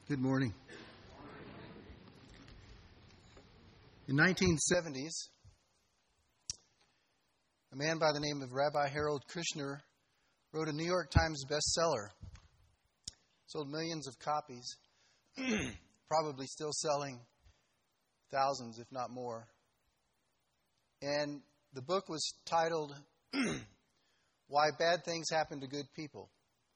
Good morning. In 1970s, a man by the name of Rabbi Harold Kushner wrote a New York Times bestseller. Sold millions of copies, probably still selling thousands, if not more. And the book was titled, Why Bad Things Happen to Good People.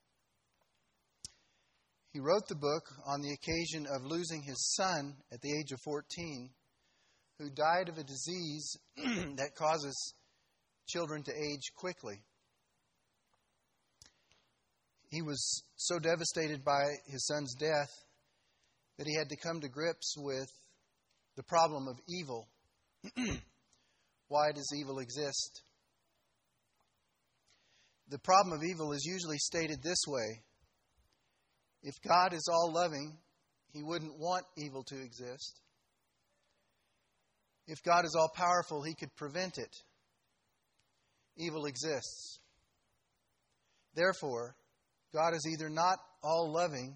He wrote the book on the occasion of losing his son at the age of 14, who died of a disease that causes children to age quickly. He was so devastated by his son's death that he had to come to grips with the problem of evil. Why does evil exist? The problem of evil is usually stated this way. If God is all loving, He wouldn't want evil to exist. If God is all powerful, He could prevent it. Evil exists. Therefore, God is either not all loving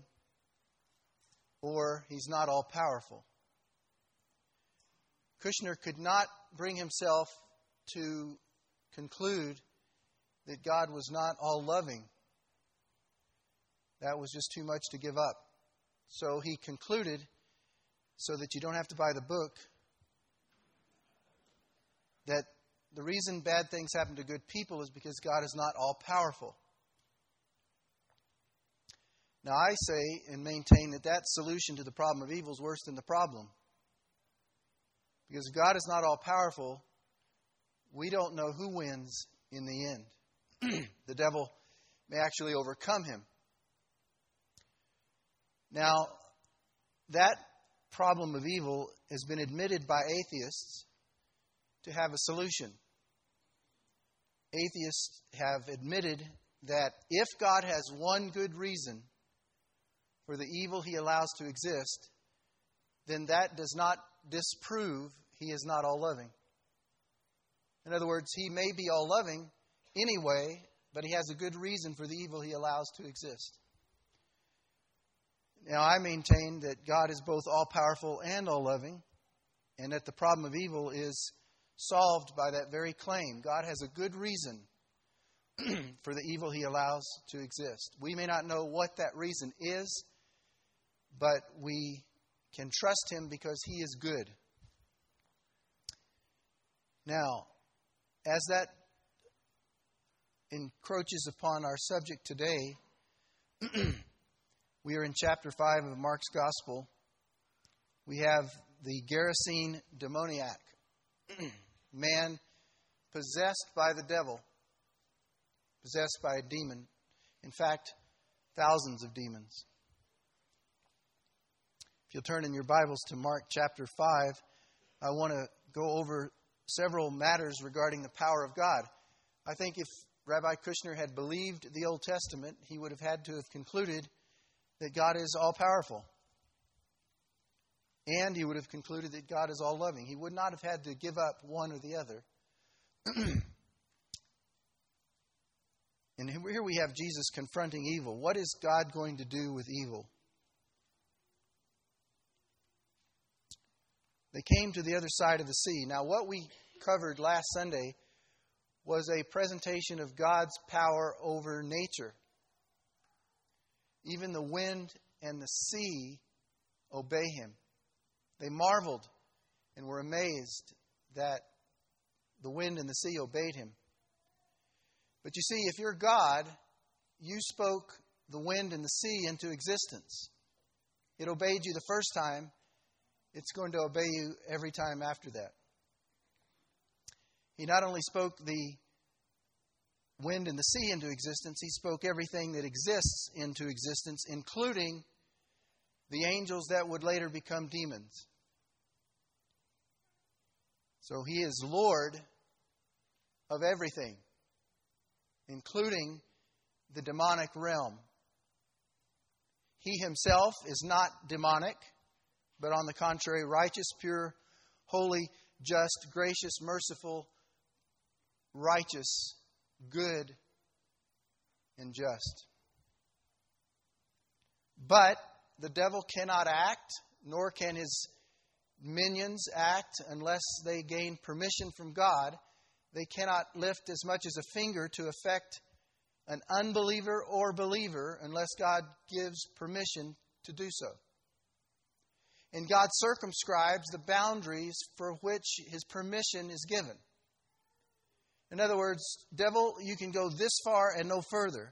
or He's not all powerful. Kushner could not bring himself to conclude that God was not all loving. That was just too much to give up. So he concluded, so that you don't have to buy the book, that the reason bad things happen to good people is because God is not all powerful. Now I say and maintain that solution to the problem of evil is worse than the problem. Because if God is not all powerful, we don't know who wins in the end. The devil may actually overcome him. Now, that problem of evil has been admitted by atheists to have a solution. Atheists have admitted that if God has one good reason for the evil He allows to exist, then that does not disprove He is not all loving. In other words, He may be all loving anyway, but He has a good reason for the evil He allows to exist. Now, I maintain that God is both all-powerful and all-loving, and that the problem of evil is solved by that very claim. God has a good reason for the evil He allows to exist. We may not know what that reason is, but we can trust Him because He is good. Now, as that encroaches upon our subject today, we are in chapter 5 of Mark's Gospel. We have the Gerasene demoniac, man possessed by the devil, possessed by a demon. In fact, thousands of demons. If you'll turn in your Bibles to Mark chapter 5, I want to go over several matters regarding the power of God. I think if Rabbi Kushner had believed the Old Testament, he would have had to have concluded that God is all-powerful. And he would have concluded that God is all-loving. He would not have had to give up one or the other. And here we have Jesus confronting evil. What is God going to do with evil? They came to the other side of the sea. Now, what we covered last Sunday was a presentation of God's power over nature. Even the wind and the sea obey Him. They marveled and were amazed that the wind and the sea obeyed Him. But you see, if you're God, you spoke the wind and the sea into existence. It obeyed you the first time. It's going to obey you every time after that. He not only spoke the wind and the sea into existence, He spoke everything that exists into existence, including the angels that would later become demons. So He is Lord of everything, including the demonic realm. He Himself is not demonic, but on the contrary, righteous, pure, holy, just, gracious, merciful, righteous, good, and just. But the devil cannot act, nor can his minions act unless they gain permission from God. They cannot lift as much as a finger to affect an unbeliever or believer unless God gives permission to do so. And God circumscribes the boundaries for which His permission is given. In other words, devil, you can go this far and no further.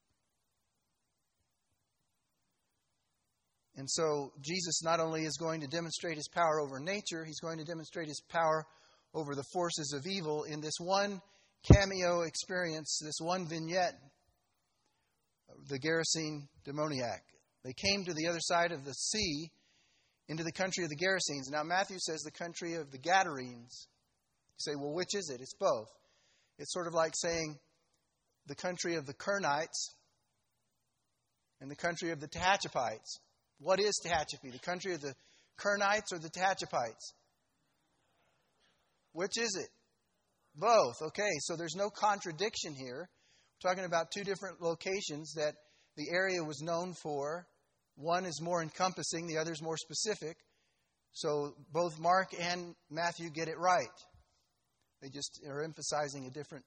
And so Jesus not only is going to demonstrate His power over nature, He's going to demonstrate His power over the forces of evil in this one cameo experience, this one vignette, the Gerasene demoniac. They came to the other side of the sea, into the country of the Gerasenes. Now Matthew says the country of the Gadarenes. You say, well, which is it? It's both. It's sort of like saying the country of the Kernites and the country of the Tehachapites. What is Tehachapi? The country of the Kernites or the Tehachapites? Which is it? Both. Okay, so there's no contradiction here. We're talking about two different locations that the area was known for. One is more encompassing, the other is more specific. So both Mark and Matthew get it right. They just are emphasizing a different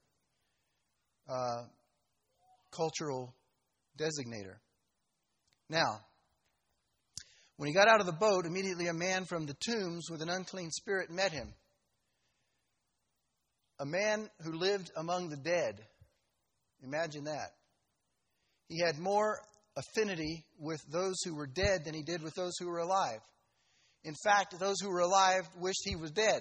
cultural designator. Now, when he got out of the boat, immediately a man from the tombs with an unclean spirit met him. A man who lived among the dead. Imagine that. He had more affinity with those who were dead than he did with those who were alive. In fact, those who were alive wished he was dead.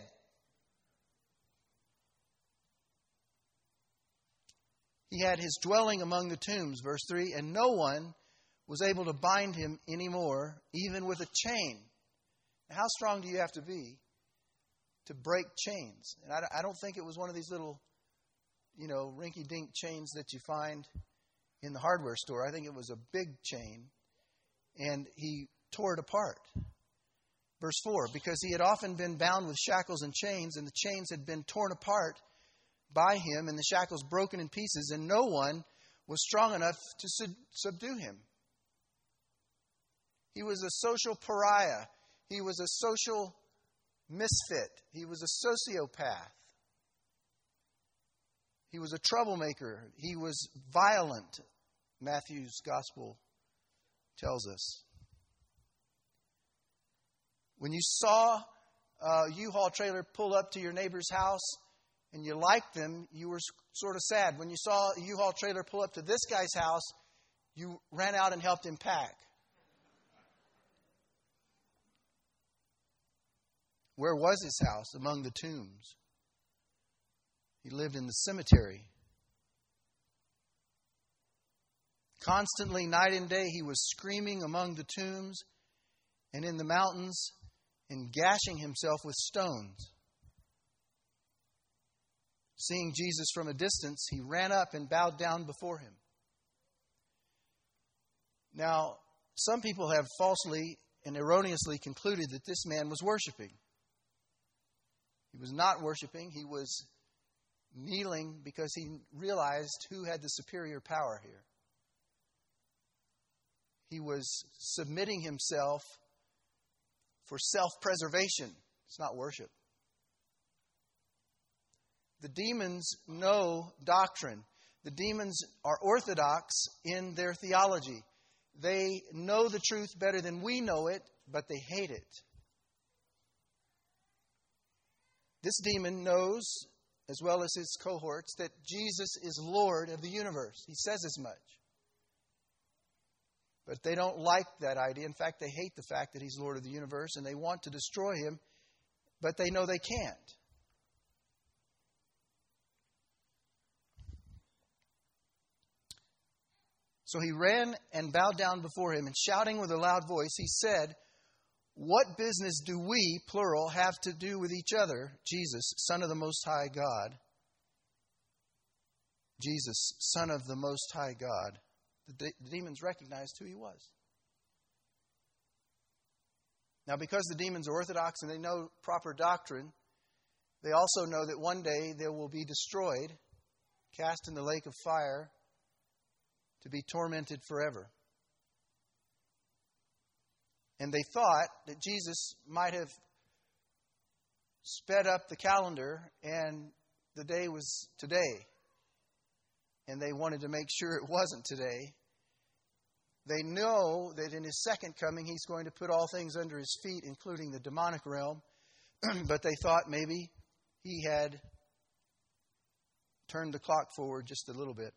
He had his dwelling among the tombs, verse 3, and no one was able to bind him anymore, even with a chain. Now, how strong do you have to be to break chains? And I don't think it was one of these little, rinky-dink chains that you find in the hardware store. I think it was a big chain, and he tore it apart. Verse 4, because he had often been bound with shackles and chains, and the chains had been torn apart by him, and the shackles broken in pieces, and no one was strong enough to subdue him. He was a social pariah. He was a social misfit. He was a sociopath. He was a troublemaker. He was violent, Matthew's gospel tells us. When you saw a U-Haul trailer pull up to your neighbor's house and you liked them, you were sort of sad. When you saw a U-Haul trailer pull up to this guy's house, you ran out and helped him pack. Where was his house? Among the tombs. He lived in the cemetery. Constantly, night and day, he was screaming among the tombs and in the mountains and gashing himself with stones. Seeing Jesus from a distance, he ran up and bowed down before him. Now, some people have falsely and erroneously concluded that this man was worshiping. He was not worshiping. He was kneeling because he realized who had the superior power here. He was submitting himself for self-preservation. It's not worship. The demons know doctrine. The demons are orthodox in their theology. They know the truth better than we know it, but they hate it. This demon knows, as well as his cohorts, that Jesus is Lord of the universe. He says as much. But they don't like that idea. In fact, they hate the fact that he's Lord of the universe, and they want to destroy him, but they know they can't. So he ran and bowed down before him, and shouting with a loud voice, he said, "What business do we, plural, have to do with each other, Jesus, Son of the Most High God?" Jesus, Son of the Most High God. The demons recognized who he was. Now, because the demons are orthodox and they know proper doctrine, they also know that one day they will be destroyed, cast in the lake of fire, to be tormented forever. And they thought that Jesus might have sped up the calendar and the day was today. And they wanted to make sure it wasn't today. They know that in his second coming, he's going to put all things under his feet, including the demonic realm. But they thought maybe he had turned the clock forward just a little bit.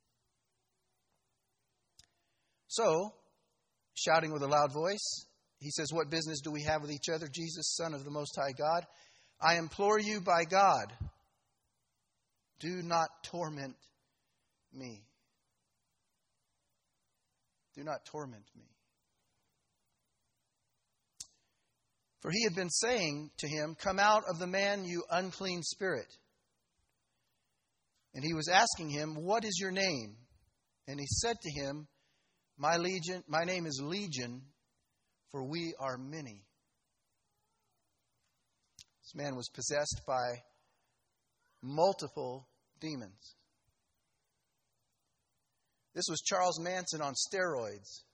So, shouting with a loud voice, he says, "What business do we have with each other, Jesus, Son of the Most High God? I implore you by God, do not torment me." Do not torment me. For he had been saying to him, "Come out of the man, you unclean spirit." And he was asking him, "What is your name?" And he said to him, My name is Legion, for we are many." This man was possessed by multiple demons. This was Charles Manson on steroids.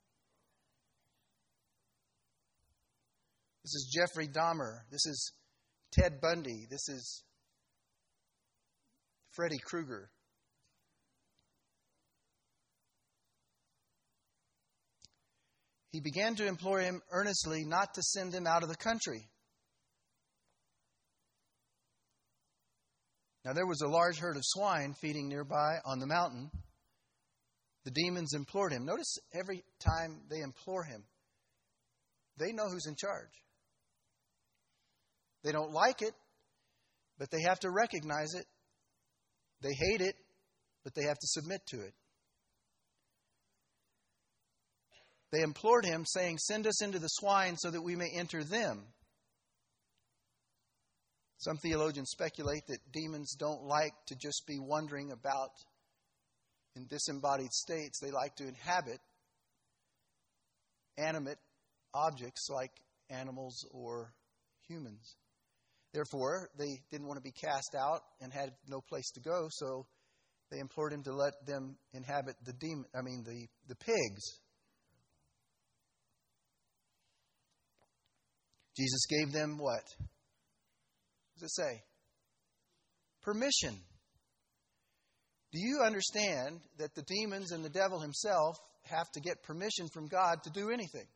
This is Jeffrey Dahmer. This is Ted Bundy. This is Freddy Krueger. He began to implore him earnestly not to send him out of the country. Now there was a large herd of swine feeding nearby on the mountain. The demons implored him. Notice every time they implore him, they know who's in charge. They don't like it, but they have to recognize it. They hate it, but they have to submit to it. They implored him, saying, "Send us into the swine so that we may enter them." Some theologians speculate that demons don't like to just be wandering about in disembodied states. They like to inhabit animate objects like animals or humans. Therefore, they didn't want to be cast out and had no place to go, so they implored him to let them inhabit the pigs. Jesus gave them what? What does it say? Permission. Do you understand that the demons and the devil himself have to get permission from God to do anything?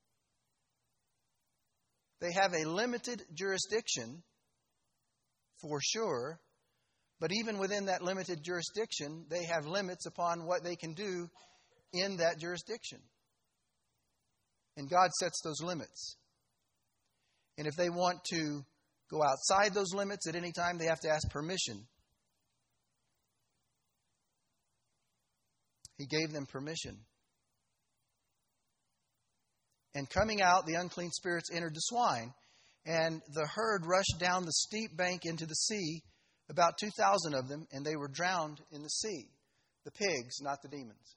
They have a limited jurisdiction, for sure, but even within that limited jurisdiction, they have limits upon what they can do in that jurisdiction. And God sets those limits. And if they want to go outside those limits at any time, they have to ask permission. He gave them permission. And coming out, the unclean spirits entered the swine, and the herd rushed down the steep bank into the sea, about 2,000 of them, and they were drowned in the sea. The pigs, not the demons.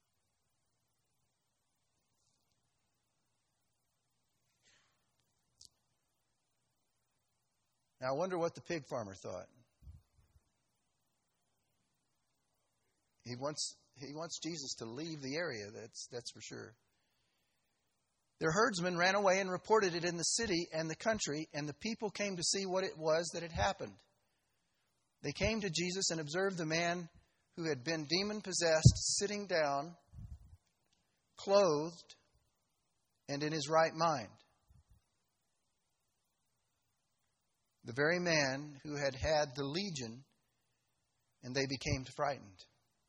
Now, I wonder what the pig farmer thought. He wants Jesus to leave the area, that's for sure. Their herdsmen ran away and reported it in the city and the country, and the people came to see what it was that had happened. They came to Jesus and observed the man who had been demon-possessed sitting down, clothed, and in his right mind. The very man who had had the legion, and they became frightened.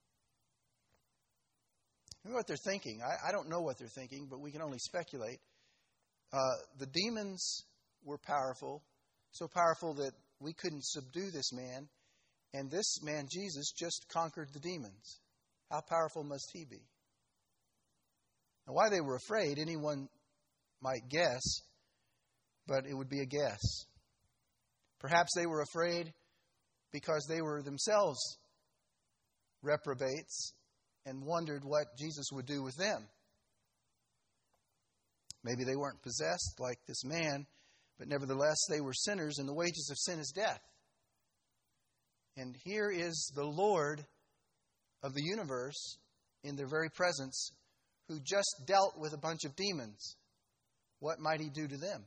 You know what they're thinking? I don't know what they're thinking, but we can only speculate. The demons were powerful, so powerful that we couldn't subdue this man, and this man, Jesus, just conquered the demons. How powerful must he be? Now, why they were afraid, anyone might guess, but it would be a guess. Perhaps they were afraid because they were themselves reprobates and wondered what Jesus would do with them. Maybe they weren't possessed like this man, but nevertheless they were sinners, and the wages of sin is death. And here is the Lord of the universe in their very presence, who just dealt with a bunch of demons. what might he do to them?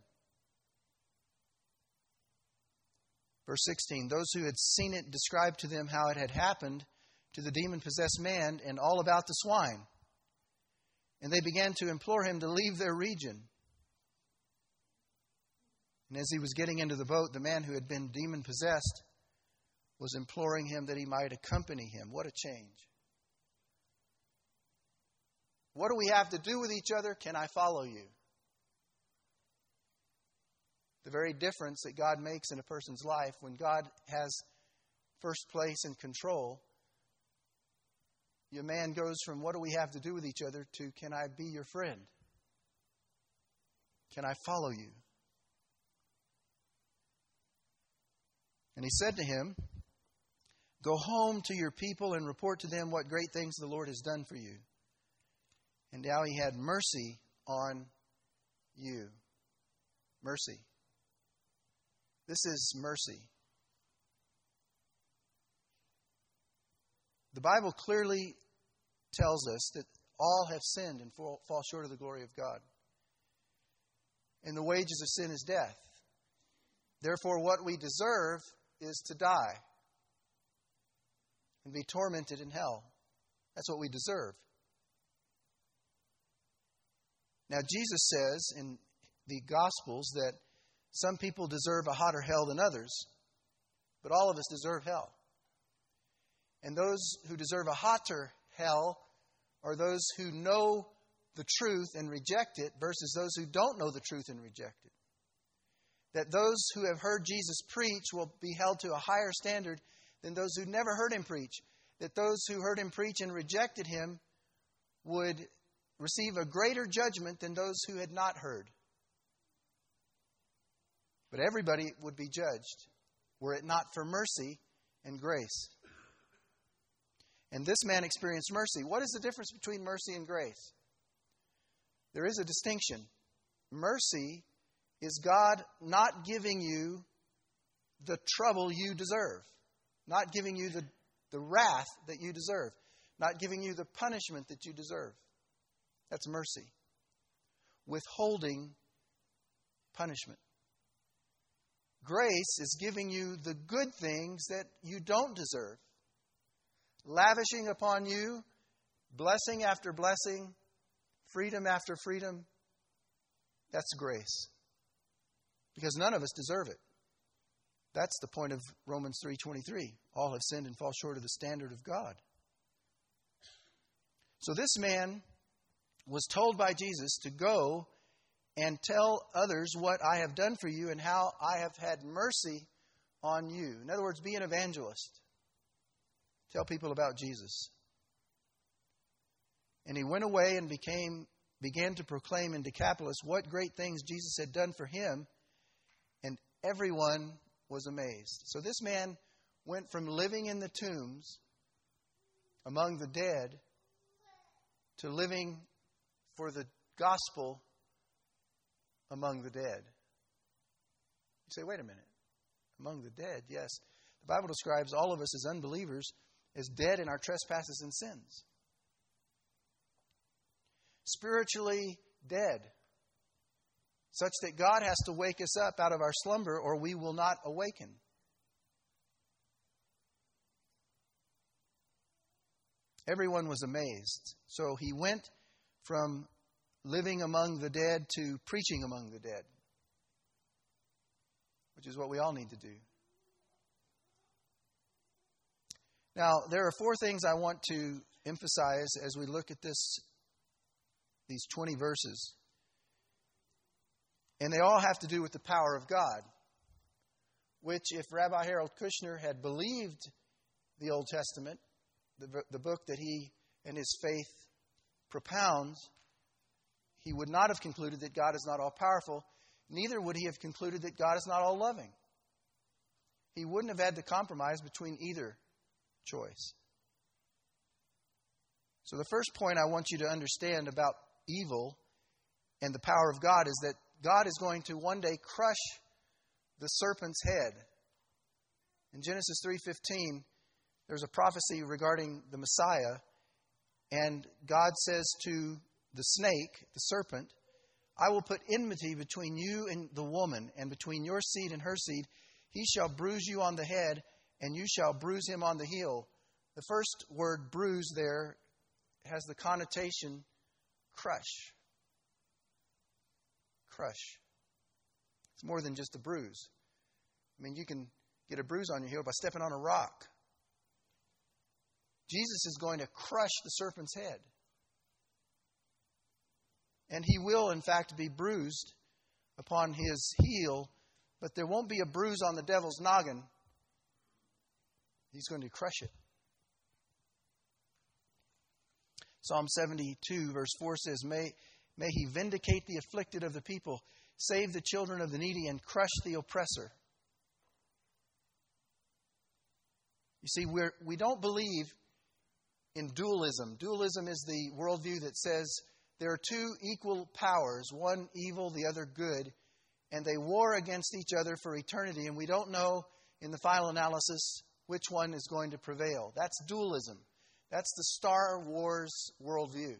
Verse 16, those who had seen it described to them how it had happened to the demon-possessed man and all about the swine. And they began to implore him to leave their region. And as he was getting into the boat, the man who had been demon-possessed was imploring him that he might accompany him. What a change. What do we have to do with each other? Can I follow you? The very difference that God makes in a person's life when God has first place and control. Your man goes from what do we have to do with each other to can I be your friend? Can I follow you? And he said to him, go home to your people and report to them what great things the Lord has done for you. And now he had mercy on you. Mercy. This is mercy. The Bible clearly tells us that all have sinned and fall short of the glory of God. And the wages of sin is death. Therefore, what we deserve is to die and be tormented in hell. That's what we deserve. Now, Jesus says in the Gospels that some people deserve a hotter hell than others, but all of us deserve hell. And those who deserve a hotter hell are those who know the truth and reject it versus those who don't know the truth and reject it. That those who have heard Jesus preach will be held to a higher standard than those who never heard him preach. That those who heard him preach and rejected him would receive a greater judgment than those who had not heard. But everybody would be judged were it not for mercy and grace. And this man experienced mercy. What is the difference between mercy and grace? There is a distinction. Mercy is God not giving you the trouble you deserve. Not giving you the wrath that you deserve. Not giving you the punishment that you deserve. That's mercy. Withholding punishment. Grace is giving you the good things that you don't deserve. Lavishing upon you blessing after blessing, freedom after freedom. That's grace. Because none of us deserve it. That's the point of Romans 3:23. All have sinned and fall short of the standard of God. So this man was told by Jesus to go and tell others what I have done for you and how I have had mercy on you. In other words, be an evangelist. Tell people about Jesus. And he went away and began to proclaim in Decapolis what great things Jesus had done for him, and everyone was amazed. So this man went from living in the tombs among the dead to living for the gospel among the dead. You say, wait a minute. Among the dead, yes. The Bible describes all of us as unbelievers as dead in our trespasses and sins. Spiritually dead. Such that God has to wake us up out of our slumber or we will not awaken. Everyone was amazed. So he went from living among the dead to preaching among the dead. Which is what we all need to do. Now, there are 4 things I want to emphasize as we look at these 20 verses. And they all have to do with the power of God. Which, if Rabbi Harold Kushner had believed the Old Testament, the book that he and his faith propounds, he would not have concluded that God is not all-powerful. Neither would he have concluded that God is not all-loving. He wouldn't have had to compromise between either choice. So the first point I want you to understand about evil and the power of God is that God is going to one day crush the serpent's head. In Genesis 3:15, there's a prophecy regarding the Messiah, and God says to the snake, the serpent, I will put enmity between you and the woman, and between your seed and her seed. He shall bruise you on the head, and you shall bruise him on the heel. The first word, bruise, there has the connotation crush. Crush. It's more than just a bruise. I mean, you can get a bruise on your heel by stepping on a rock. Jesus is going to crush the serpent's head. And he will, in fact, be bruised upon his heel, but there won't be a bruise on the devil's noggin. He's going to crush it. Psalm 72, verse 4 says, May he vindicate the afflicted of the people, save the children of the needy, and crush the oppressor. You see, we don't believe in dualism. Dualism is the worldview that says there are two equal powers, one evil, the other good, and they war against each other for eternity, and we don't know in the final analysis which one is going to prevail. That's dualism. That's the Star Wars worldview,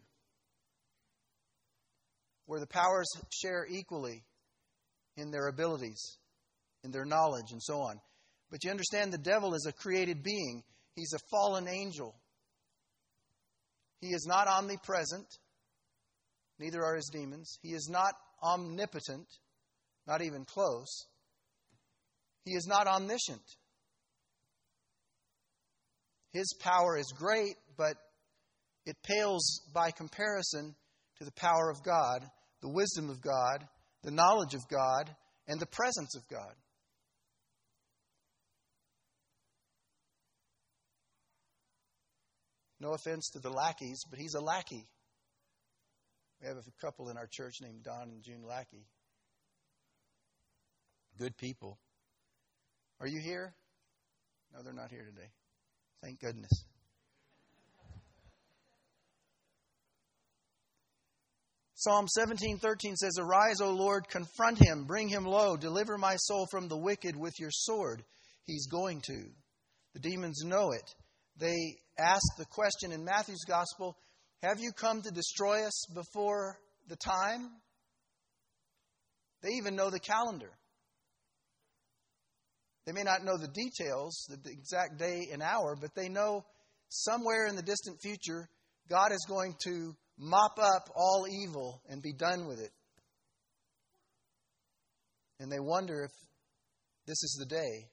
where the powers share equally in their abilities, in their knowledge, and so on. But you understand, the devil is a created being. He's a fallen angel. He is not omnipresent. Neither are his demons. He is not omnipotent, not even close. He is not omniscient. His power is great, but it pales by comparison to the power of God, the wisdom of God, the knowledge of God, and the presence of God. No offense to the lackeys, but he's a lackey. We have a couple in our church named Don and June Lackey. Good people. Are you here? No, they're not here today. Thank goodness. Psalm 17:13 says, Arise, O Lord, confront him, bring him low, deliver my soul from the wicked with your sword. He's going to. The demons know it. They ask the question in Matthew's gospel, have you come to destroy us before the time? They even know the calendar. They may not know the details, the exact day and hour, but they know somewhere in the distant future, God is going to mop up all evil and be done with it. And they wonder if this is the day.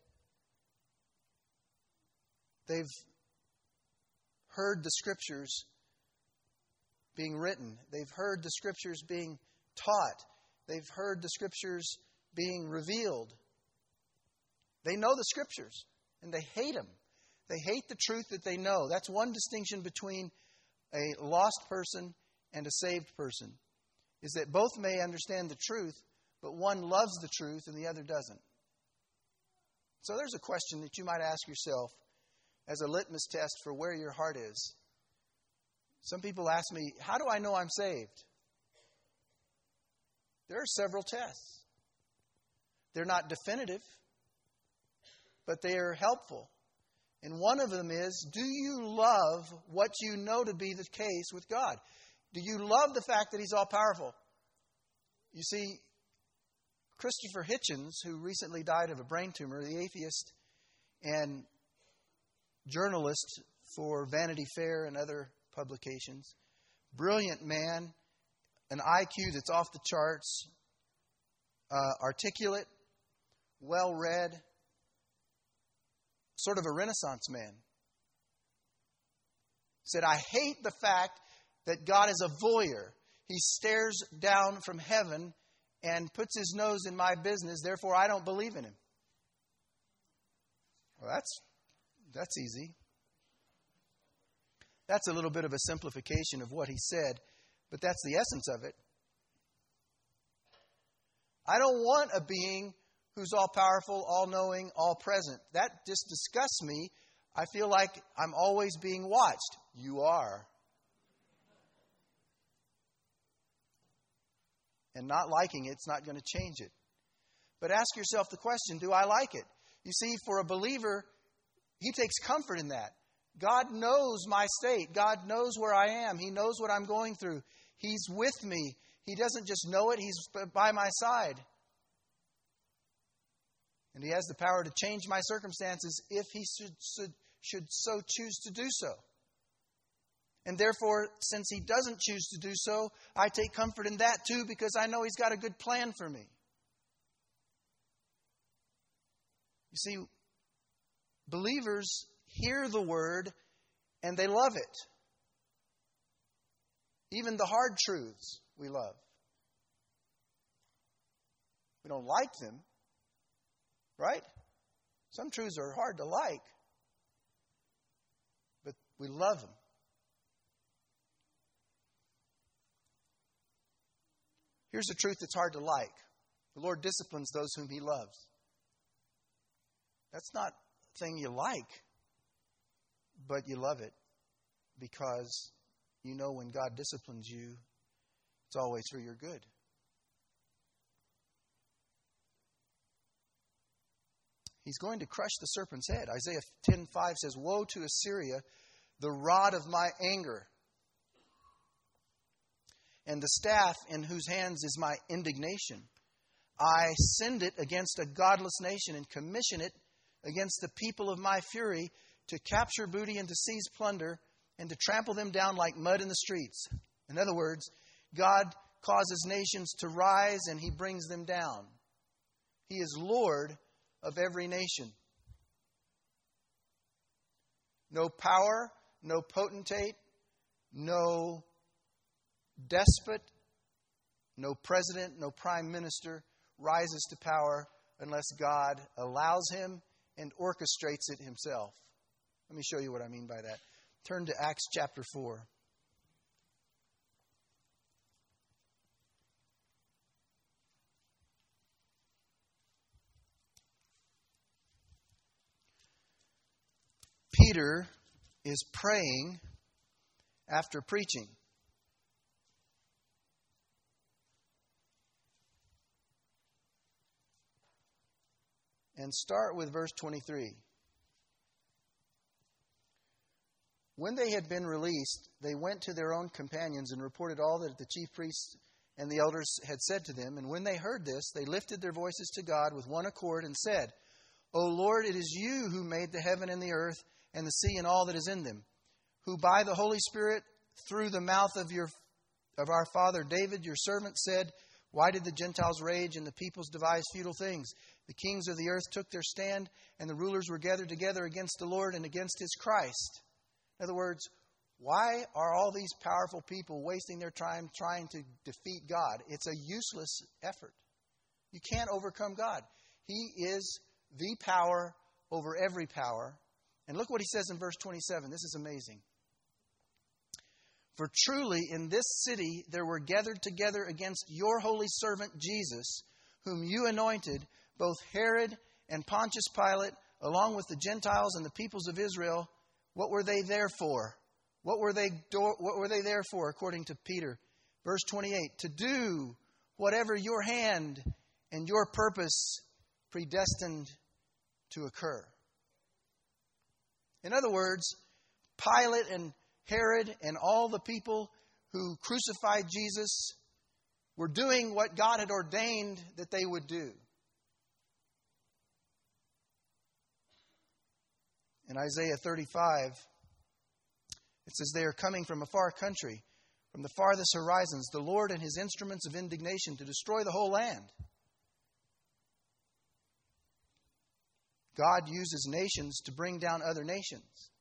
They've heard the Scriptures being written. They've heard the Scriptures being taught. They've heard the Scriptures being revealed. They know the Scriptures, and they hate them. They hate the truth that they know. That's one distinction between a lost person and a saved person, is that both may understand the truth, but one loves the truth and the other doesn't. So there's a question that you might ask yourself as a litmus test for where your heart is. Some people ask me, how do I know I'm saved? There are several tests. They're not definitive, but they are helpful. And one of them is, do you love what you know to be the case with God? Do you love the fact that He's all-powerful? You see, Christopher Hitchens, who recently died of a brain tumor, the atheist and journalist for Vanity Fair and other publications, brilliant man, an IQ that's off the charts, articulate, well-read, sort of a Renaissance man, said, I hate the fact that God is a voyeur. He stares down from heaven and puts his nose in my business, therefore I don't believe in Him. Well, that's easy. That's a little bit of a simplification of what he said, but that's the essence of it. I don't want a being who's all-powerful, all-knowing, all-present. That just disgusts me. I feel like I'm always being watched. You are. And not liking it's not going to change it. But ask yourself the question, do I like it? You see, for a believer, he takes comfort in that. God knows my state. God knows where I am. He knows what I'm going through. He's with me. He doesn't just know it, He's by my side. And He has the power to change my circumstances if He should so choose to do so. And therefore, since He doesn't choose to do so, I take comfort in that too, because I know He's got a good plan for me. You see, believers hear the Word and they love it. Even the hard truths we love. We don't like them, right? Some truths are hard to like, but we love them. Here's the truth that's hard to like. The Lord disciplines those whom He loves. That's not a thing you like, but you love it because you know when God disciplines you, it's always for your good. He's going to crush the serpent's head. Isaiah 10:5 says, "Woe to Assyria, the rod of my anger, and the staff in whose hands is my indignation. I send it against a godless nation and commission it against the people of my fury to capture booty and to seize plunder and to trample them down like mud in the streets." In other words, God causes nations to rise and He brings them down. He is Lord of every nation. No power, no potentate, no despot, no president, no prime minister rises to power unless God allows him and orchestrates it Himself. Let me show you what I mean by that. Turn to Acts chapter 4. Peter is praying after preaching. And start with verse 23. When they had been released, they went to their own companions and reported all that the chief priests and the elders had said to them. And when they heard this, they lifted their voices to God with one accord and said, "O Lord, it is You who made the heaven and the earth and the sea and all that is in them, who by the Holy Spirit through the mouth of our father David, Your servant, said, Why did the Gentiles rage and the peoples devise futile things? The kings of the earth took their stand, and the rulers were gathered together against the Lord and against His Christ." In other words, why are all these powerful people wasting their time trying to defeat God? It's a useless effort. You can't overcome God. He is the power over every power. And look what He says in verse 27. This is amazing. "For truly in this city there were gathered together against Your holy servant Jesus, whom You anointed, both Herod and Pontius Pilate, along with the Gentiles and the peoples of Israel." What were they there for? What were they there for, according to Peter? Verse 28, "To do whatever Your hand and Your purpose predestined to occur." In other words, Pilate and Herod and all the people who crucified Jesus were doing what God had ordained that they would do. In Isaiah 35, it says, "They are coming from a far country, from the farthest horizons, the Lord and His instruments of indignation to destroy the whole land." God uses nations to bring down other nations.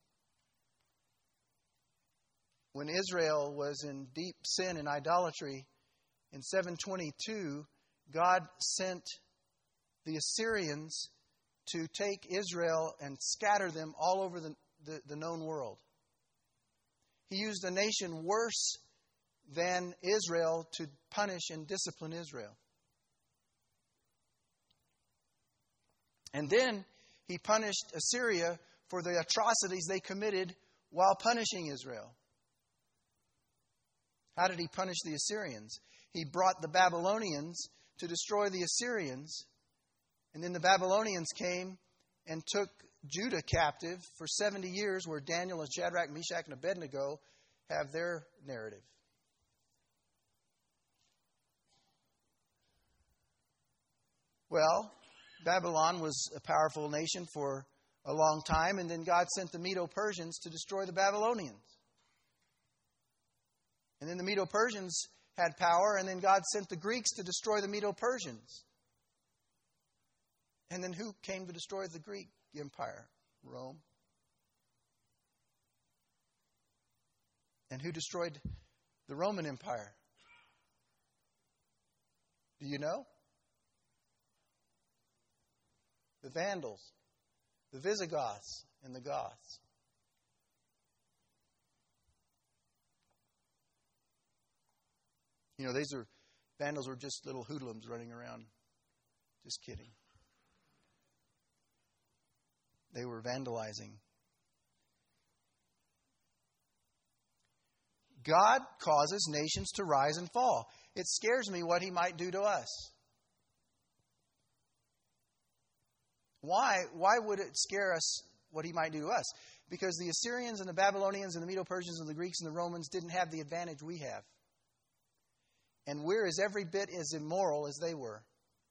When Israel was in deep sin and idolatry in 722, God sent the Assyrians to take Israel and scatter them all over the known world. He used a nation worse than Israel to punish and discipline Israel. And then He punished Assyria for the atrocities they committed while punishing Israel. How did He punish the Assyrians? He brought the Babylonians to destroy the Assyrians. And then the Babylonians came and took Judah captive for 70 years, where Daniel and Shadrach, Meshach, and Abednego have their narrative. Well, Babylon was a powerful nation for a long time, and then God sent the Medo-Persians to destroy the Babylonians. And then the Medo-Persians had power, and then God sent the Greeks to destroy the Medo-Persians. And then who came to destroy the Greek Empire? Rome. And who destroyed the Roman Empire? Do you know? The Vandals, the Visigoths, and the Goths. You know, Vandals were just little hoodlums running around. Just kidding. They were vandalizing. God causes nations to rise and fall. It scares me what He might do to us. Why would it scare us what He might do to us? Because the Assyrians and the Babylonians and the Medo-Persians and the Greeks and the Romans didn't have the advantage we have. And we're every bit as immoral as they were.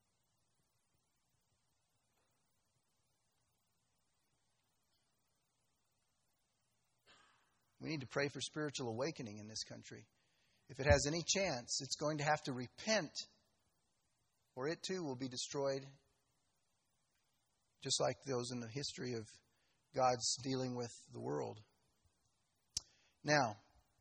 We need to pray for spiritual awakening in this country. If it has any chance, it's going to have to repent, or it too will be destroyed, just like those in the history of God's dealing with the world. Now,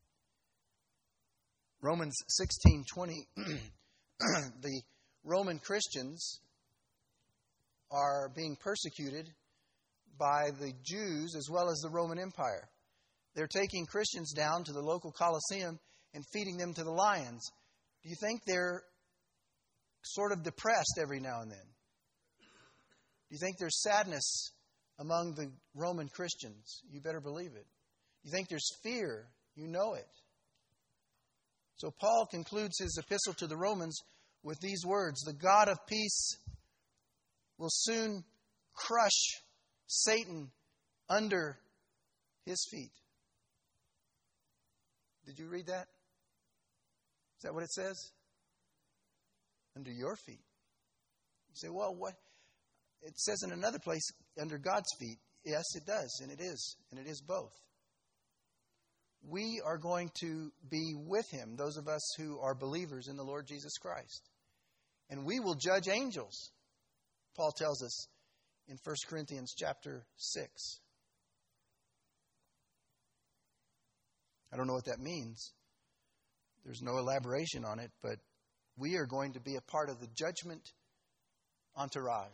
Romans 16:20, the Roman Christians are being persecuted by the Jews as well as the Roman Empire. They're taking Christians down to the local Colosseum and feeding them to the lions. Do you think they're sort of depressed every now and then? Do you think there's sadness among the Roman Christians? You better believe it. Do you think there's fear? You know it. So Paul concludes his epistle to the Romans with these words: the God of peace will soon crush Satan under His feet. Did you read that? Is that what it says? Under your feet. You say, well, what? It says in another place, under God's feet. Yes, it does, and it is. And it is both. We are going to be with Him, those of us who are believers in the Lord Jesus Christ. And we will judge angels, Paul tells us in 1 Corinthians chapter 6. I don't know what that means. There's no elaboration on it, but we are going to be a part of the judgment entourage.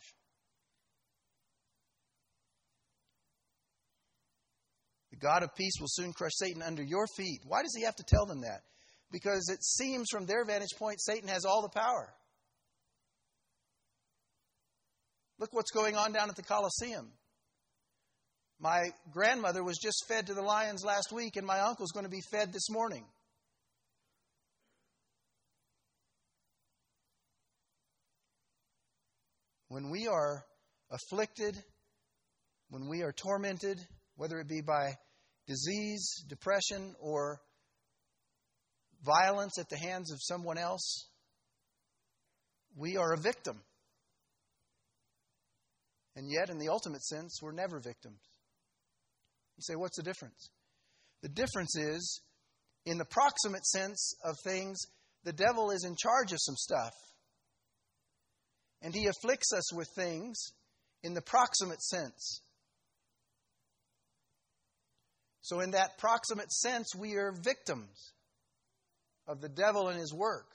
The God of peace will soon crush Satan under your feet. Why does He have to tell them that? Because it seems from their vantage point, Satan has all the power. Look what's going on down at the Colosseum. My grandmother was just fed to the lions last week, and my uncle's going to be fed this morning. When we are afflicted, when we are tormented, whether it be by disease, depression, or violence at the hands of someone else, we are a victim. And yet, in the ultimate sense, we're never victims. You say, what's the difference? The difference is, in the proximate sense of things, the devil is in charge of some stuff. And he afflicts us with things in the proximate sense. So in that proximate sense, we are victims of the devil and his work.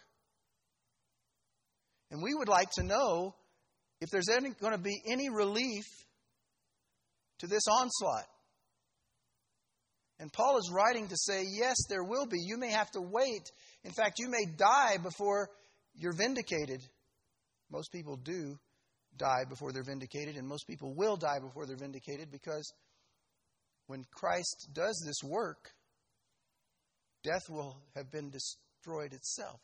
And we would like to know if there's going to be any relief to this onslaught. And Paul is writing to say, yes, there will be. You may have to wait. In fact, you may die before you're vindicated. Most people do die before they're vindicated, and most people will die before they're vindicated, because when Christ does this work, death will have been destroyed itself.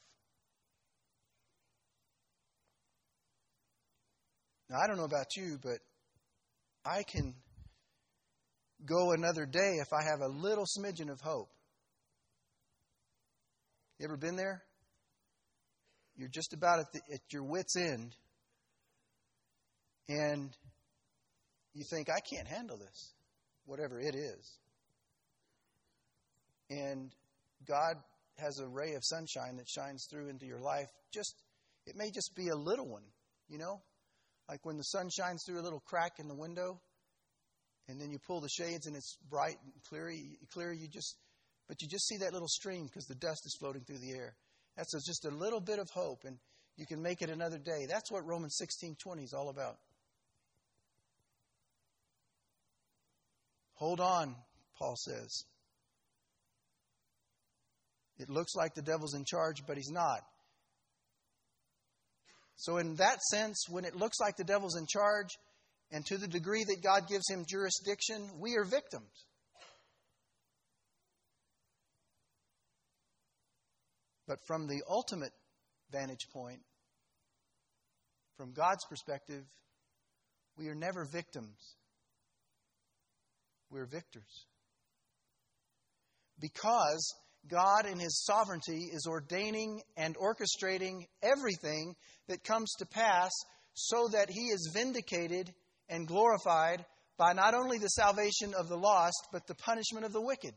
Now, I don't know about you, but I can go another day if I have a little smidgen of hope. You ever been there? You're just about at your wit's end, And you think, I can't handle this, whatever it is. And God has a ray of sunshine that shines through into your life. It may just be a little one, like when the sun shines through a little crack in the window, and then you pull the shades and it's bright and clear. But you just see that little stream because the dust is floating through the air. That's just a little bit of hope, and you can make it another day. That's what Romans 16:20 is all about. Hold on, Paul says. It looks like the devil's in charge, but he's not. So in that sense, when it looks like the devil's in charge, and to the degree that God gives him jurisdiction, we are victims. But from the ultimate vantage point, from God's perspective, we are never victims. We're victors. Because God in His sovereignty is ordaining and orchestrating everything that comes to pass so that He is vindicated and glorified by not only the salvation of the lost, but the punishment of the wicked.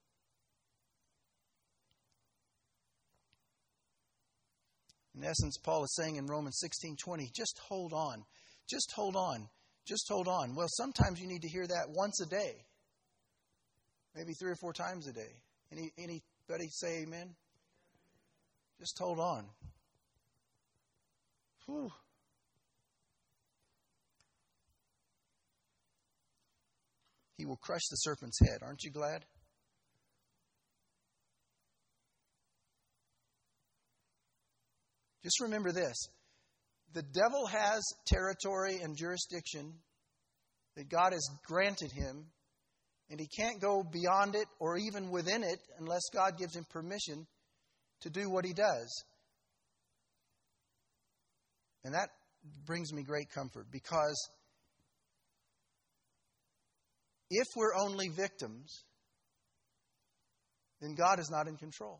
In essence, Paul is saying in Romans 16:20, just hold on. Just hold on. Just hold on. Well, sometimes you need to hear that once a day. Maybe 3 or 4 times a day. Anybody say amen? Just hold on. Whew. He will crush the serpent's head. Aren't you glad? Just remember this. The devil has territory and jurisdiction that God has granted him, and he can't go beyond it or even within it unless God gives him permission to do what he does. And that brings me great comfort, because if we're only victims, then God is not in control.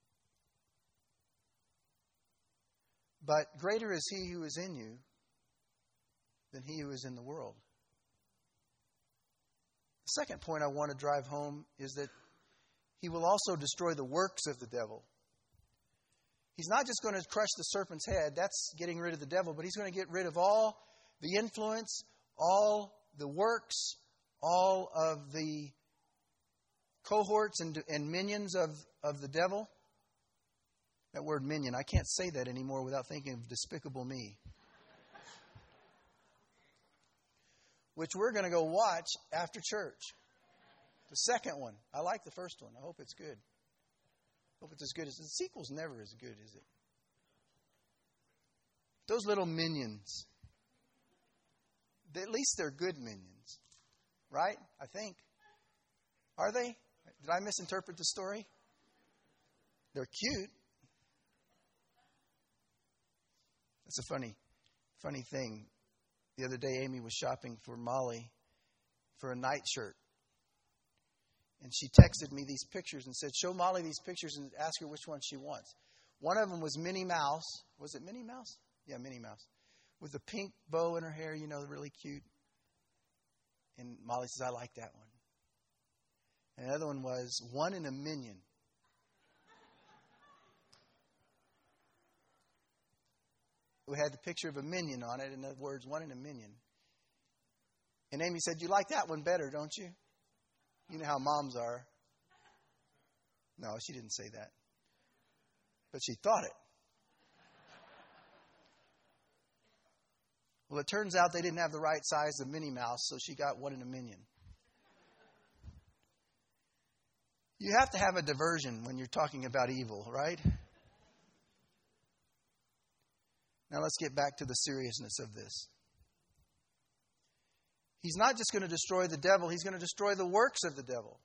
But greater is He who is in you than he who is in the world. The second point I want to drive home is that He will also destroy the works of the devil. He's not just going to crush the serpent's head, that's getting rid of the devil, but He's going to get rid of all the influence, all the works, all of the cohorts and minions of the devil. That word minion, I can't say that anymore without thinking of Despicable Me. Which we're going to go watch after church. The second one. I like the first one. I hope it's good. Hope it's as good as the sequel's never as good, is it? Those little minions. At least they're good minions. Right? I think. Are they? Did I misinterpret the story? They're cute. That's a funny thing. The other day, Amy was shopping for Molly for a nightshirt. And she texted me these pictures and said, show Molly these pictures and ask her which one she wants. One of them was Minnie Mouse. Was it Minnie Mouse? Yeah, Minnie Mouse. With a pink bow in her hair, really cute. And Molly says, I like that one. And the other one was One in a Minion. We had the picture of a minion on it, and the words One in a Minion. And Amy said, you like that one better, don't you? You know how moms are. No, she didn't say that. But she thought it. Well, it turns out they didn't have the right size of Minnie Mouse, so she got One in a Minion. You have to have a diversion when you're talking about evil, right? Now let's get back to the seriousness of this. He's not just going to destroy the devil, He's going to destroy the works of the devil.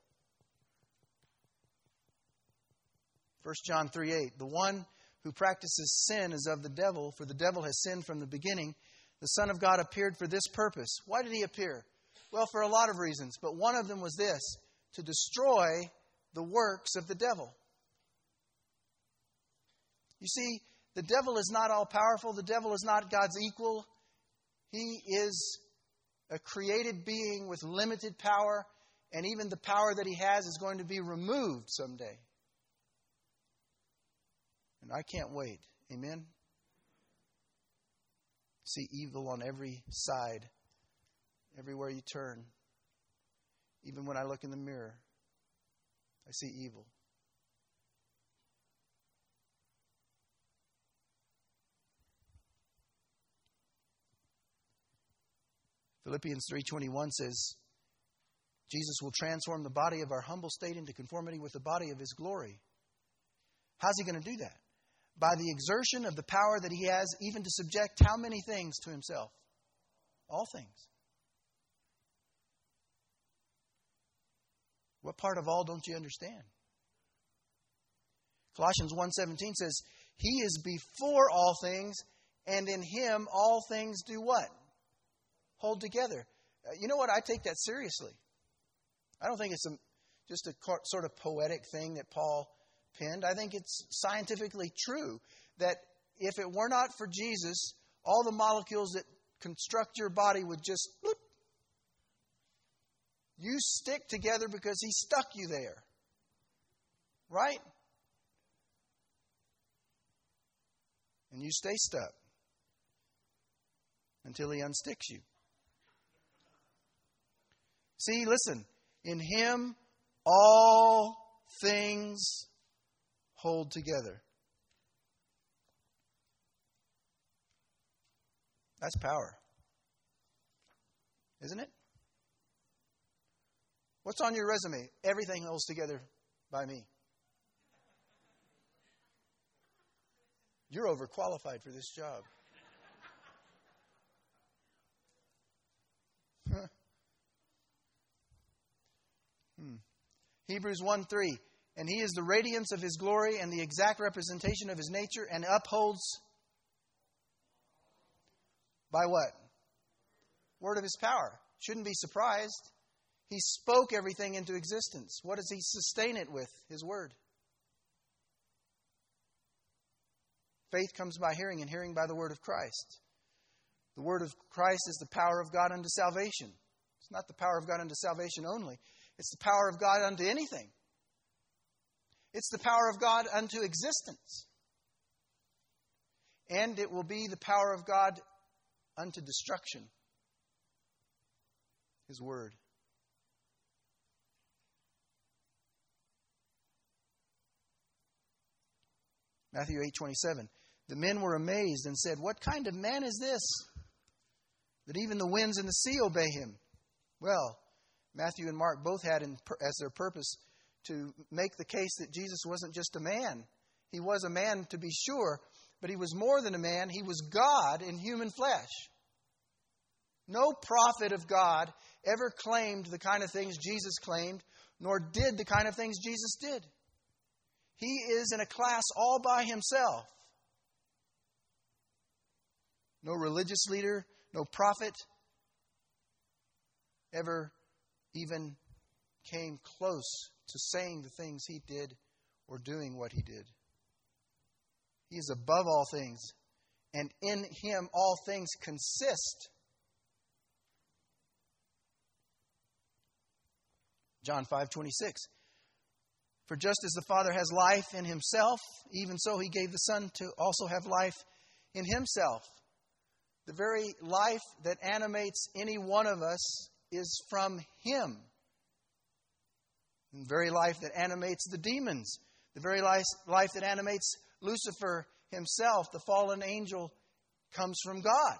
1 John 3:8, the one who practices sin is of the devil, for the devil has sinned from the beginning. The Son of God appeared for this purpose. Why did He appear? Well, for a lot of reasons, but one of them was this, to destroy the works of the devil. You see, the devil is not all powerful. The devil is not God's equal. He is a created being with limited power, and even the power that He has is going to be removed someday. And I can't wait. Amen? See evil on every side, everywhere you turn. Even when I look in the mirror, I see evil. Philippians 3:21 says, Jesus will transform the body of our humble state into conformity with the body of His glory. How's He going to do that? By the exertion of the power that He has even to subject how many things to Himself? All things. What part of all don't you understand? Colossians 1:17 says, He is before all things, and in Him all things do what? Hold together. You know what? I take that seriously. I don't think it's just a sort of poetic thing that Paul penned. I think it's scientifically true that if it were not for Jesus, all the molecules that construct your body would just bloop. You stick together because He stuck you there. Right? And you stay stuck until He unsticks you. See, listen. In Him, all things hold together. That's power. Isn't it? What's on your resume? Everything holds together by me. You're overqualified for this job. Hebrews 1:3. And He is the radiance of His glory and the exact representation of His nature, and upholds by what? Word of His power. Shouldn't be surprised. He spoke everything into existence. What does He sustain it with? His Word. Faith comes by hearing, and hearing by the Word of Christ. The Word of Christ is the power of God unto salvation. It's not the power of God unto salvation only. It's the power of God unto anything. It's the power of God unto existence. And it will be the power of God unto destruction. His Word. Matthew 8:27. The men were amazed and said, What kind of man is this, that even the winds and the sea obey Him? Well, Matthew and Mark both had as their purpose to make the case that Jesus wasn't just a man. He was a man, to be sure, but He was more than a man. He was God in human flesh. No prophet of God ever claimed the kind of things Jesus claimed, nor did the kind of things Jesus did. He is in a class all by Himself. No religious leader, no prophet ever even came close to saying the things He did or doing what He did. He is above all things, and in Him all things consist. John 5:26. For just as the Father has life in Himself, even so He gave the Son to also have life in Himself. The very life that animates any one of us is from Him. The very life that animates the demons, the very life that animates Lucifer himself, the fallen angel, comes from God.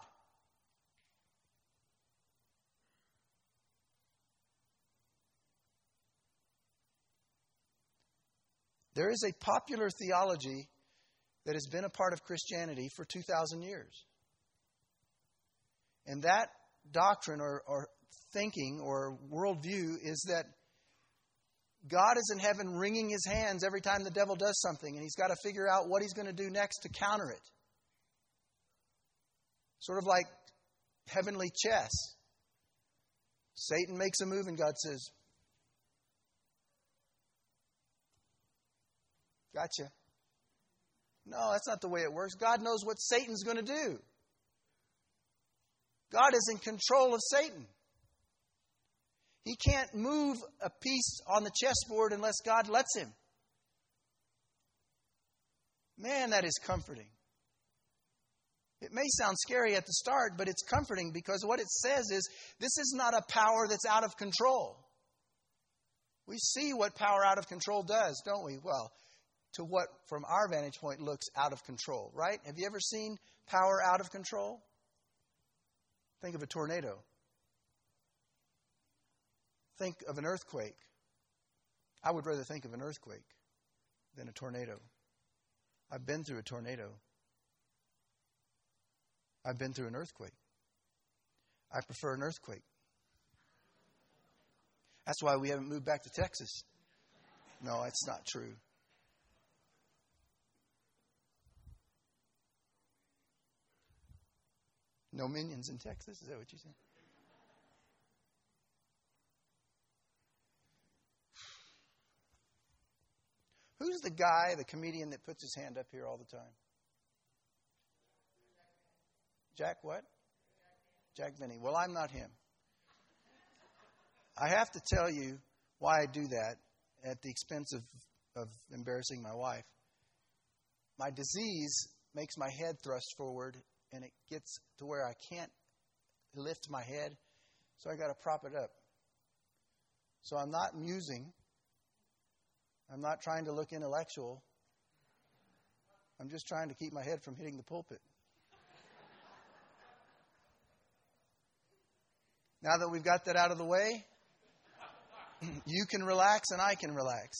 There is a popular theology that has been a part of Christianity for 2,000 years. And that doctrine or thinking or worldview is that God is in heaven wringing His hands every time the devil does something, and He's got to figure out what He's going to do next to counter it. Sort of like heavenly chess. Satan makes a move and God says, Gotcha. No, that's not the way it works. God knows what Satan's going to do. God is in control of Satan. He can't move a piece on the chessboard unless God lets him. Man, that is comforting. It may sound scary at the start, but it's comforting because what it says is this is not a power that's out of control. We see what power out of control does, don't we? Well, to what, from our vantage point, looks out of control, right? Have you ever seen power out of control? Think of a tornado. Think of an earthquake. I would rather think of an earthquake than a tornado. I've been through a tornado. I've been through an earthquake. I prefer an earthquake. That's why we haven't moved back to Texas. No, it's not true. No minions in Texas? Is that what you said? Who's the guy, the comedian that puts his hand up here all the time? Jack what? Jack Benny. Well, I'm not him. I have to tell you why I do that at the expense of embarrassing my wife. My disease makes my head thrust forward, and it gets to where I can't lift my head, so I got to prop it up. So I'm not musing. I'm not trying to look intellectual. I'm just trying to keep my head from hitting the pulpit. Now that we've got that out of the way, you can relax and I can relax.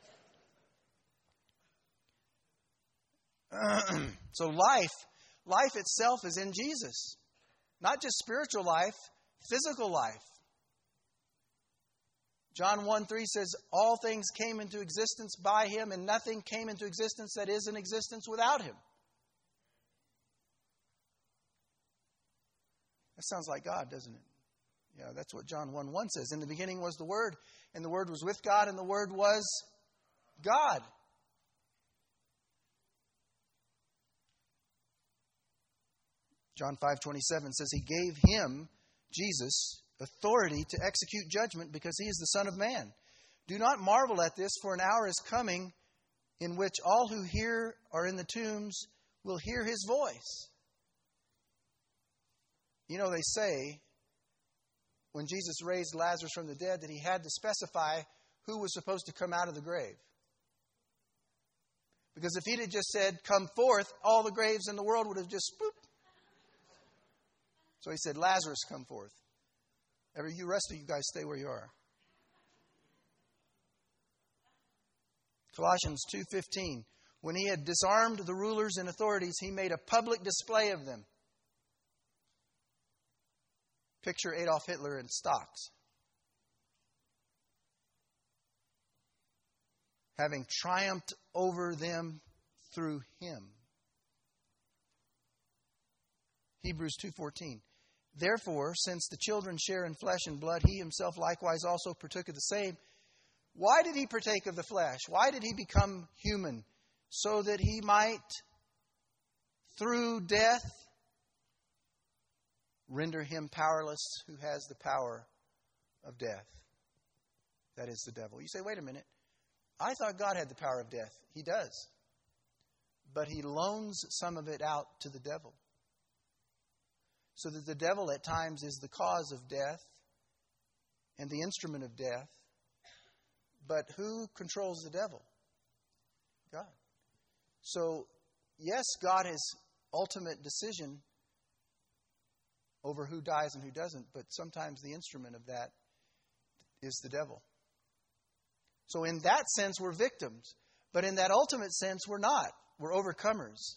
So life itself is in Jesus. Not just spiritual life, physical life. John 1:3 says, all things came into existence by him, and nothing came into existence that is in existence without him. That sounds like God, doesn't it? Yeah, that's what John 1:1 says. In the beginning was the Word, and the Word was with God, and the Word was God. John 5:27 says he gave him, Jesus, authority to execute judgment because he is the Son of Man. Do not marvel at this, for an hour is coming in which all who hear are in the tombs will hear his voice. You know, they say when Jesus raised Lazarus from the dead that he had to specify who was supposed to come out of the grave. Because if he'd have just said, come forth, all the graves in the world would have just spoop. So he said, Lazarus, come forth. You rest of you guys stay where you are. Colossians 2:15. When he had disarmed the rulers and authorities, he made a public display of them. Picture Adolf Hitler in stocks. Having triumphed over them through him. Hebrews 2:14. Therefore, since the children share in flesh and blood, he himself likewise also partook of the same. Why did he partake of the flesh? Why did he become human? So that he might, through death, render him powerless who has the power of death. That is the devil. You say, wait a minute. I thought God had the power of death. He does. But he loans some of it out to the devil. So that the devil at times is the cause of death and the instrument of death. But who controls the devil? God. So, yes, God has ultimate decision over who dies and who doesn't, but sometimes the instrument of that is the devil. So in that sense, we're victims. But in that ultimate sense, we're not. We're overcomers.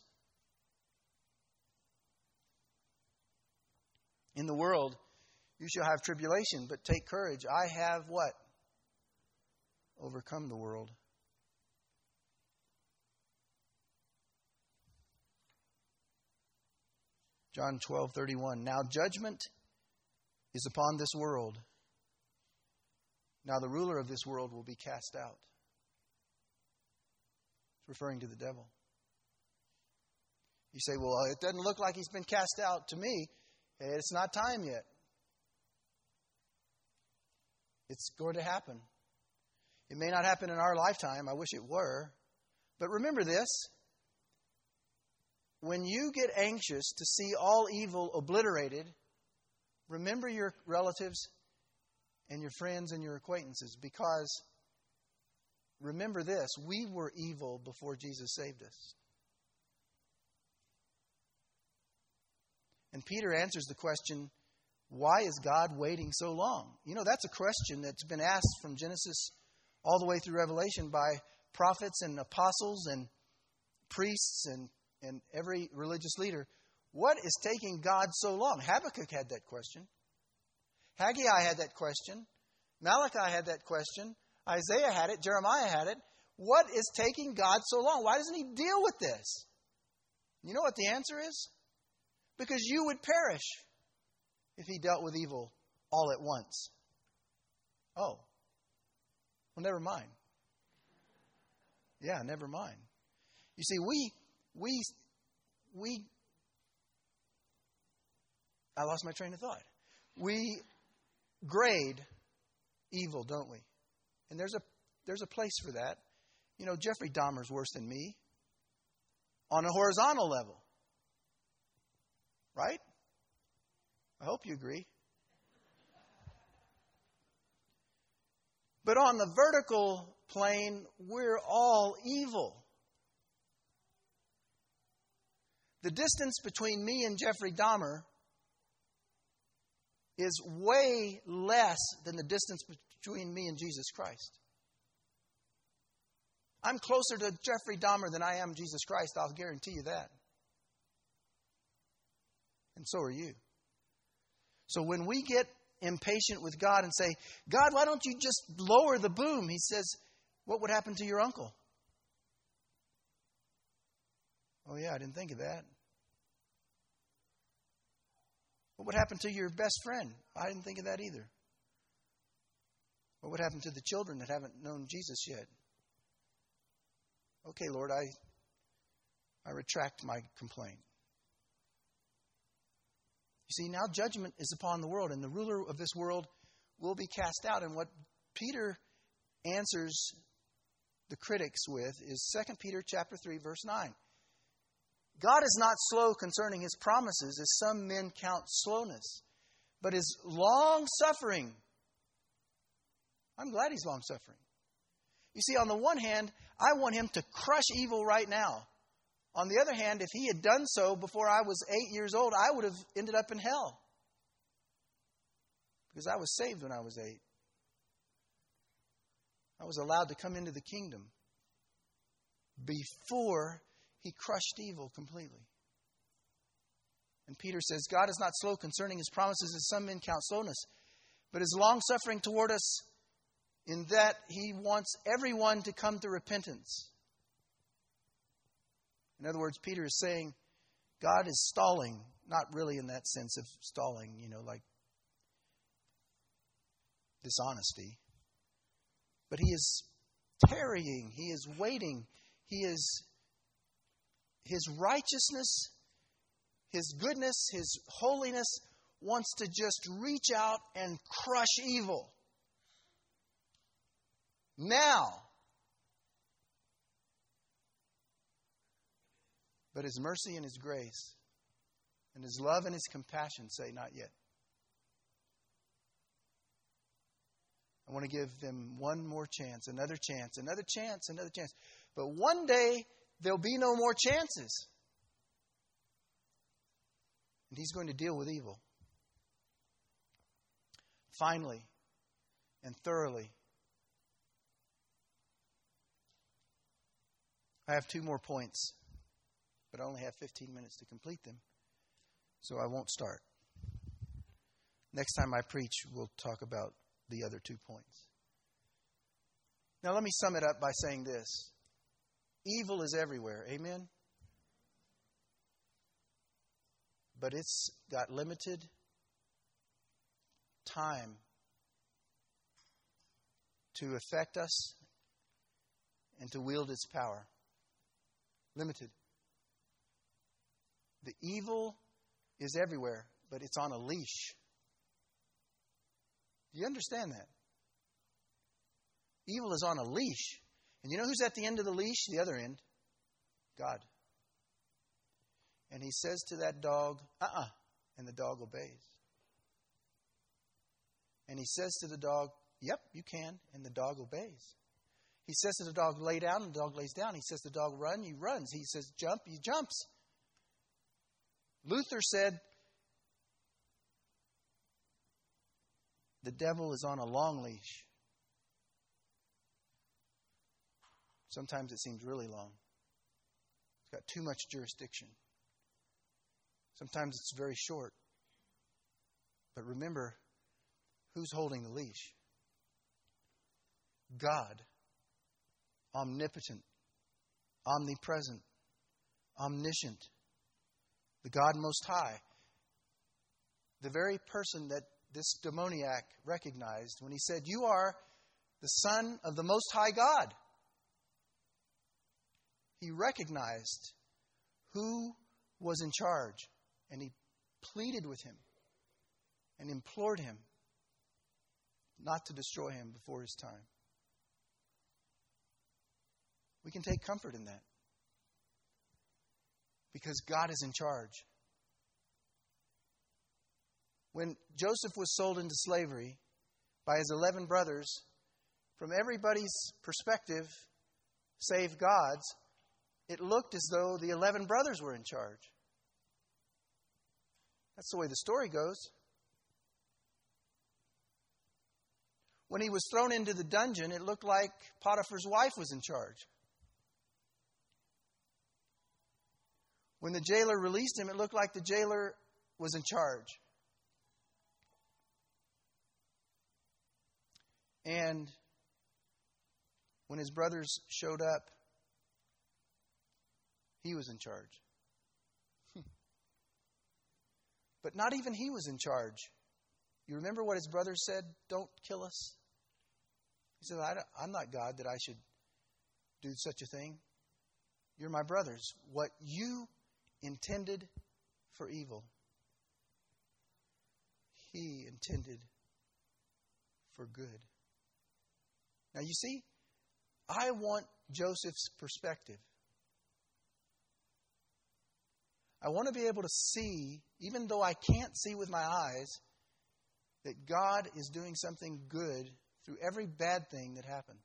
In the world, you shall have tribulation, but take courage. I have what? Overcome the world. John 12:31. Now judgment is upon this world. Now the ruler of this world will be cast out. It's referring to the devil. You say, well, it doesn't look like he's been cast out to me. It's not time yet. It's going to happen. It may not happen in our lifetime. I wish it were. But remember this. When you get anxious to see all evil obliterated, remember your relatives and your friends and your acquaintances. Because remember this. We were evil before Jesus saved us. And Peter answers the question, why is God waiting so long? You know, that's a question that's been asked from Genesis all the way through Revelation by prophets and apostles and priests and every religious leader. What is taking God so long? Habakkuk had that question. Haggai had that question. Malachi had that question. Isaiah had it. Jeremiah had it. What is taking God so long? Why doesn't He deal with this? You know what the answer is? Because you would perish if He dealt with evil all at once. Oh. Well, never mind. Yeah, never mind. You see, I lost my train of thought. We grade evil, don't we? And there's a place for that. You know, Jeffrey Dahmer's worse than me on a horizontal level. Right? I hope you agree. But on the vertical plane, we're all evil. The distance between me and Jeffrey Dahmer is way less than the distance between me and Jesus Christ. I'm closer to Jeffrey Dahmer than I am Jesus Christ, I'll guarantee you that. And so are you. So when we get impatient with God and say, God, why don't you just lower the boom? He says, what would happen to your uncle? Oh yeah, I didn't think of that. What would happen to your best friend? I didn't think of that either. What would happen to the children that haven't known Jesus yet? Okay, Lord, I retract my complaint. You see, now judgment is upon the world, and the ruler of this world will be cast out. And what Peter answers the critics with is 2 Peter chapter 3, verse 9. God is not slow concerning His promises, as some men count slowness, but is long-suffering. I'm glad He's long-suffering. You see, on the one hand, I want Him to crush evil right now. On the other hand, if He had done so before I was 8 years old, I would have ended up in hell. Because I was saved when I was 8. I was allowed to come into the kingdom before He crushed evil completely. And Peter says, God is not slow concerning His promises, as some men count slowness, but is long-suffering toward us, in that He wants everyone to come to repentance. In other words, Peter is saying God is stalling, not really in that sense of stalling, like dishonesty, but He is tarrying, He is waiting, His righteousness, His goodness, His holiness wants to just reach out and crush evil. Now. But His mercy and His grace and His love and His compassion say, not yet. I want to give them one more chance, another chance, another chance, another chance. But one day, there'll be no more chances. And He's going to deal with evil. Finally and thoroughly. I have 2 more points, but I only have 15 minutes to complete them, so I won't start. Next time I preach, we'll talk about the other 2 points. Now let me sum it up by saying this. Evil is everywhere, amen? But it's got limited time to affect us and to wield its power. Limited. The evil is everywhere. but it's on a leash. Do you understand that? Evil is on a leash. And you know who's at the end of the leash? The other end. God. And He says to that dog, and the dog obeys. And He says to the dog, yep, you can, and the dog obeys. He says to the dog, lay down, and the dog lays down. He says to the dog, run, he runs. He says, jump, he jumps. Luther said, the devil is on a long leash. Sometimes it seems really long. It's got too much jurisdiction. Sometimes it's very short. But remember, who's holding the leash? God. Omnipotent. Omnipresent. Omniscient. The God Most High. The very person that this demoniac recognized when he said, you are the Son of the Most High God. He recognized who was in charge, and he pleaded with him and implored him not to destroy him before his time. We can take comfort in that because God is in charge. When Joseph was sold into slavery by his 11 brothers, from everybody's perspective, save God's, it looked as though the 11 brothers were in charge. That's the way the story goes. When he was thrown into the dungeon, it looked like Potiphar's wife was in charge. When the jailer released him, it looked like the jailer was in charge. And when his brothers showed up, he was in charge. But not even he was in charge. You remember what his brothers said? Don't kill us. He said, I'm not God that I should do such a thing. You're my brothers. What you intended for evil, He intended for good. Now you see, I want Joseph's perspective. I want to be able to see, even though I can't see with my eyes, that God is doing something good through every bad thing that happens.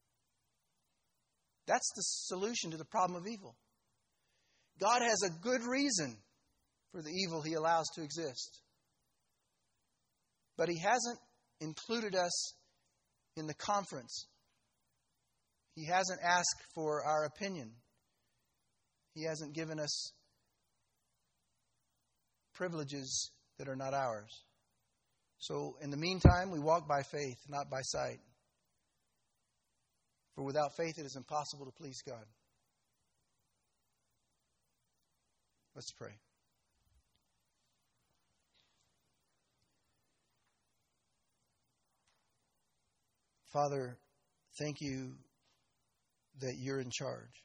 That's the solution to the problem of evil. God has a good reason for the evil He allows to exist. But He hasn't included us in the conference. He hasn't asked for our opinion. He hasn't given us privileges that are not ours. So in the meantime, we walk by faith, not by sight. For without faith, it is impossible to please God. Let's pray. Father, thank you that you're in charge.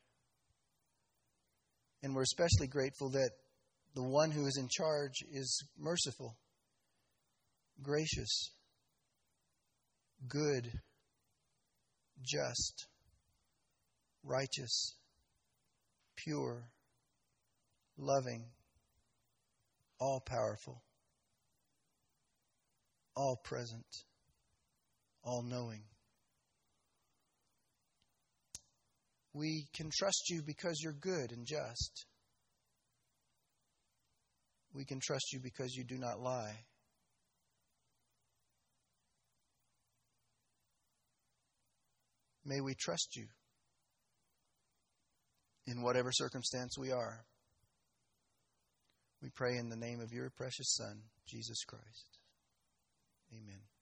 And we're especially grateful that the one who is in charge is merciful, gracious, good, just, righteous, pure, loving, all-powerful, all-present, all-knowing. We can trust you because you're good and just. We can trust you because you do not lie. May we trust you in whatever circumstance we are. We pray in the name of your precious Son, Jesus Christ. Amen.